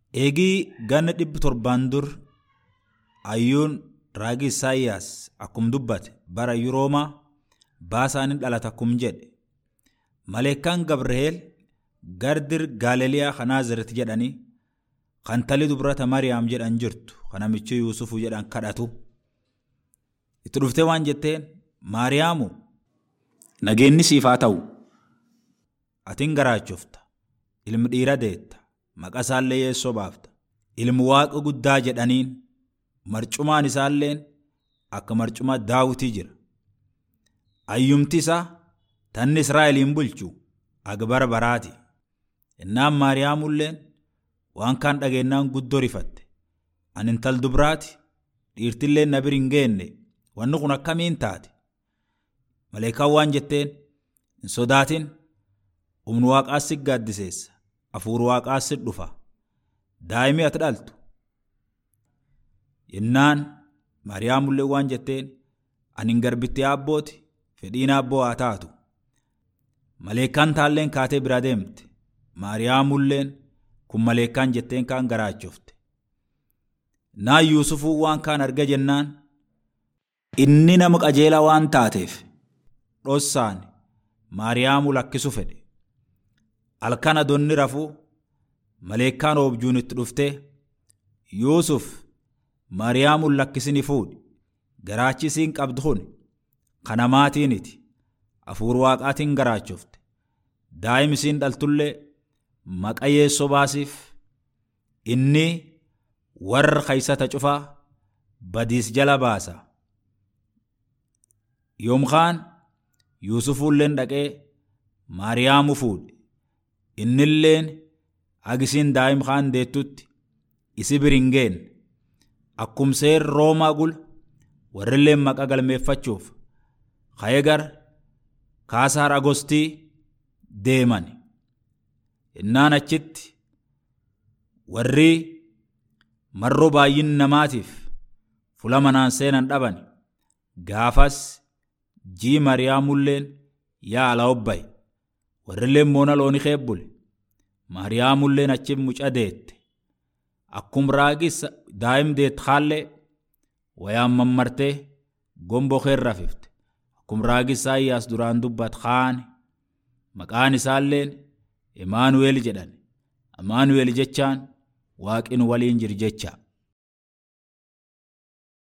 Eegii ganna 700 dur ayyuun raagi Isaayyaas akkum dubbate bara Roomaa baasaanin dhalata akkum jedhe. Maleekaan Gabri'eel gardir Galiiliyaa kan Naazreet jedhanii kan talii dubrata Mariyaam jedhan jirtu kan namichi Yuusufu jedhan kadhatu. Itti dhuftee waan jetteen Maariyaamu nageenni siif haa ta'u. Atiin garaachofta ilmi dhiira deetta maqaa isaallee Yeessoo baafta. Ilmi Waaqa guddaa jedhaniin marcumaan isaalleen akka marcuma Daawitii jira. Ayyumti isaa tanni Israa'eliin bulchu agbara baraati. Innaan Maariyaamulleen waan kaan dhageenyaan guddoo rifatte. Ani intal dubraati dhiirtillee na bira hin geenne wanni kun akkamiin taate. Maleekaan waan jetteen hin sodaatin humni Waaqaas si gaaddiseessa hafuurri Waaqaas si dhufa daa'imni ati dhaltu. Innaan Maariyaamullee waan jetteen ani hin garbittii abbooti fedhiin abboo haa taatu. Maleekaan taalleen kaatee bira deemte. Maariyaamulleen kun maleekaan jetteen kaan garaachofte. Naan Yuusufuu waan kaan arga jennaan inni nama qajeelaa waan taateef dhossaan Maariyaamu lakkisu fedhe. Halkan donni rafuu maleekaan oobjuun itti dhuftee Yuusuf Maariyaamu lakkisini fuudhi garaachisiin qabdu kun kana maatiiniti hafuura Waaqaatiin garaachofte. Daa'im isiin dhaltullee maqaa Yeessoo baasiif inni warra kaysata cufaa badiis jala baasa. Yoomkaan Yuusufulleen dhaqee Maariyaamu fuudhe. Innilleen agisiin daa'im kaan deettutti isi biringeen akkum seer Roomaa gul warrilleen maqaa galmeeffachuuf kayegar Kaasaar Agostii deeman. Innaan achitti warri marroo baay'in namaatiif fula manaan seenan dhaban gaafas jii Maariyaamulleen yaa ala obbaye warrilleen moona looni keebbule. Maariyaamulleen achi mucaa deette akkum raagis daa'im deet haallee wayaan mammartee gomboo keerra fifte. Akkum raagi Isaayyaas duraan dubbat kaane maqaan isaalleen Imaanu'eel jedhan. Imaanu'eel jechaan waaqin waliin jir jecha.